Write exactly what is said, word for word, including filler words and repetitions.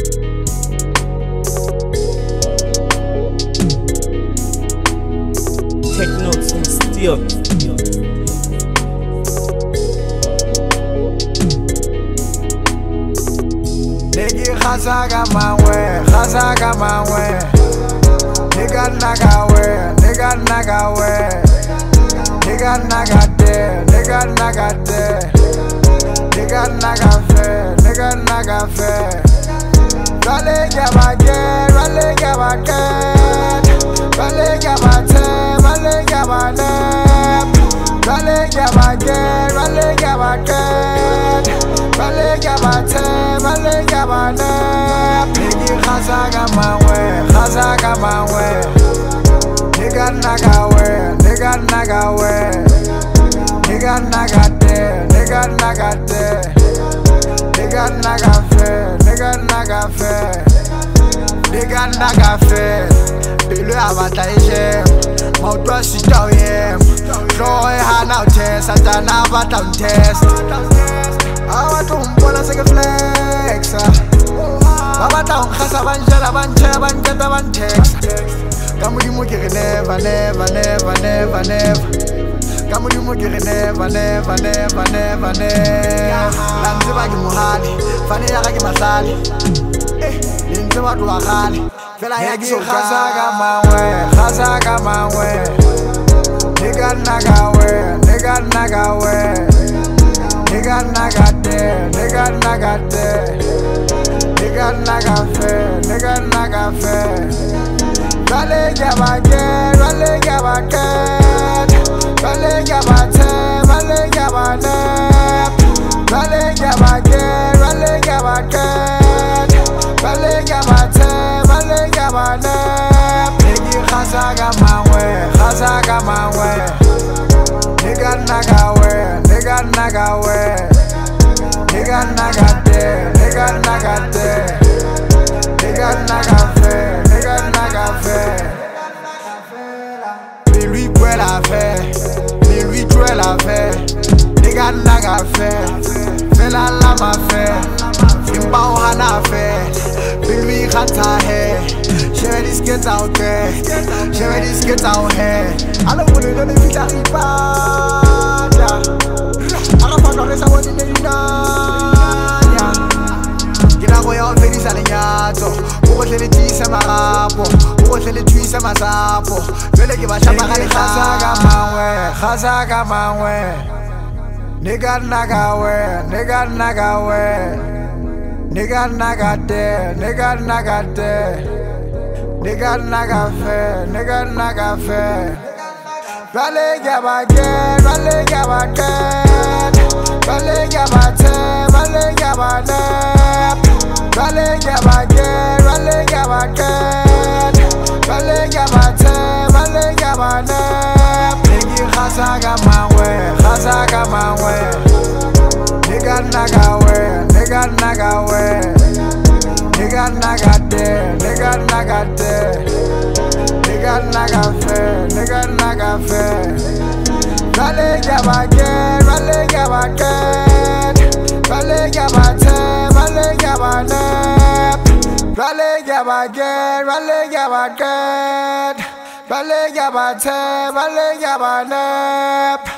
Take notes and steal. Nigga khasaga mawe, khasaga mawe. Nigga nagawe, nigga nagawe. Nigga nagade, nigga nagade. Nigga nagafe, nigga nagafe. Rale gabage, rale gabage. Rale gabate, rale gabane. Rale gabage, rale gabage. Rale gabate, rale gabane. Nigga khasaga mawe, khasaga mawe. Nigga nagawe, nigga nagawe. Nigga nagade, nigga nagade. Nigga nagafe, nigga nagafe. Nigga nagafe. Bilu abata ijem, mautwa sita oyem. Joy hana utest, atana abata utest. Awatu mbona sege flex. Babata unkasa banjela banjela banjela bantext. Kamudimu kiri never, never, never, never, never. Kamudimu kiri never, never, never, never, never. Lanziba ki muhali, fani yaka ki masali. Eh, linziba tu wakali. Fela yaki so khasaga mawe, khasaga mawe. Nigga nagawe, nigga nagawe. Nigga nagade, nigga nagade. Nigga nagafe, nigga nagafe. Rale gabage, rale gabage. Rale gabate, rale gabane. Rale gabage, rale gabage. Rale gabate, rale gabane. Nigga khasaga mawe, khasaga mawe. Nigga nagawe, nigga nagawe. Nigga nagade, nigga nagade. Nigga nagafe, nigga nagafe. Mais lui quoi la fait, mais lui quoi la fait. Nigga nagafe, fais la lama fait. Imba ohana fait, mais lui khata hai. Je vais disquer out there, je vais disquer out here. Alors on est dans les vies d'arrivada. Alors pendant que ça va dire nina. Kina koya ofeli salenyato, ukhohle letisa marapo, ukhohle letwisa masapo. Vele ke ba shapa ka khasaga mawe, khasaga mawe. Nigga nagawe, nigga nagawe. Nigga nagade, nigga nagade. Nigga nagafe, nigga nagafe. Rale gabage, rale gabage. Rale gabate, rale gabane. Rale gabage, rale gabage. Rale gabate, rale gabane. Nigga khasaga mawe, khasaga mawe. Nigga nagawe, nigga nagawe. Nigga nagade, nigga nagade. Nigga nagafe, nigga nagafe. Rale gabage, rale gabage. Rale gabate, rale gabane. Rale gabage, rale gabage. Rale gabate, rale gabane.